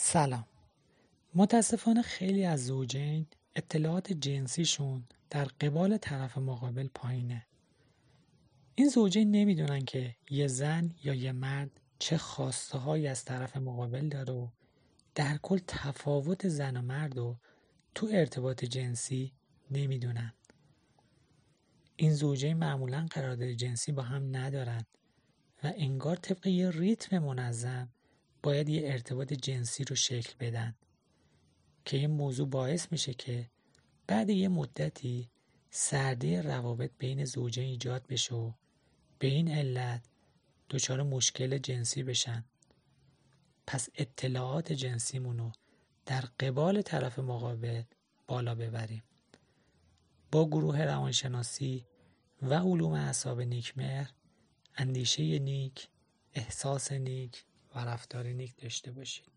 سلام. متاسفانه خیلی از زوجین اطلاعات جنسیشون در قبال طرف مقابل پایینه. این زوجین نمیدونن که یه زن یا یه مرد چه خواسته هایی از طرف مقابل داره و در کل تفاوت زن و مرد رو تو ارتباط جنسی نمیدونن. این زوجین معمولاً قرارداد جنسی با هم ندارن و انگار طبق یه ریتم منظم باید یه ارتباط جنسی رو شکل بدن که این موضوع باعث میشه که بعد یه مدتی سردی روابط بین زوجین ایجاد بشه و به این علت دچار مشکل جنسی بشن. پس اطلاعات جنسیمونو در قبال طرف مقابل بالا ببریم. با گروه روانشناسی و علوم اعصاب نیکمهر اندیشه نیک، احساس نیک و رفتار نیک داشته باشید.